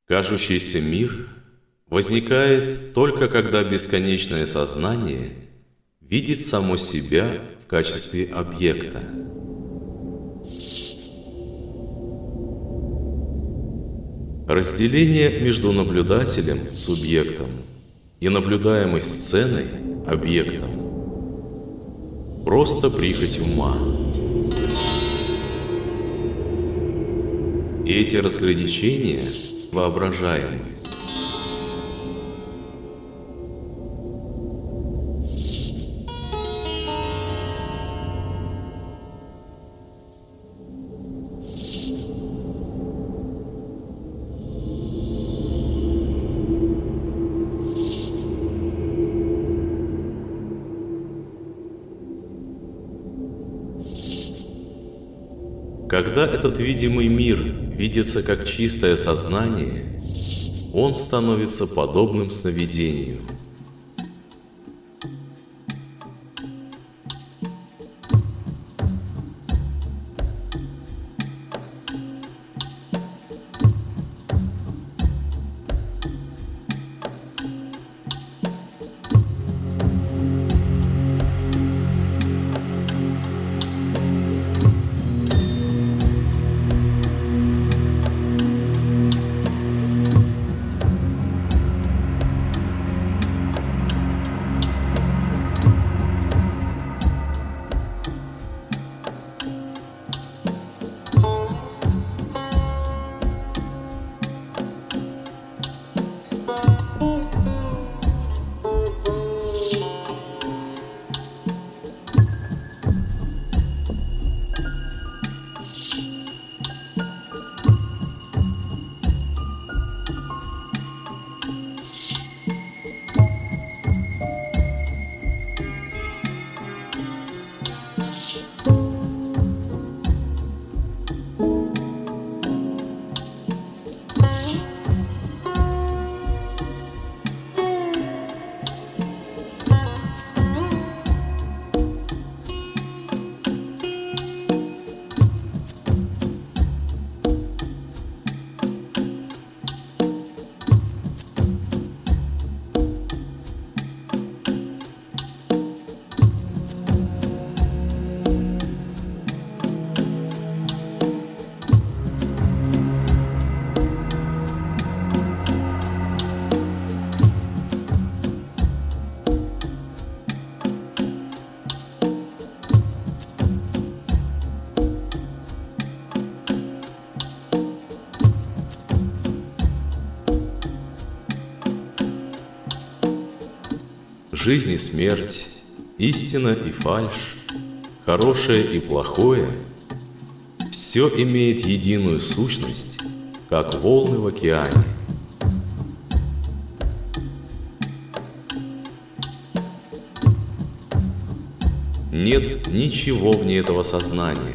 Кажущийся мир возникает только когда бесконечное сознание видит само себя в качестве объекта. Разделение между наблюдателем, субъектом, и наблюдаемой сценой, объектом, просто прихоть ума. И эти разграничения воображаемы. Когда этот видимый мир видится как чистое сознание, он становится подобным сновидению. Жизнь и смерть, истина и фальшь, хорошее и плохое – все имеет единую сущность, как волны в океане. Нет ничего вне этого сознания.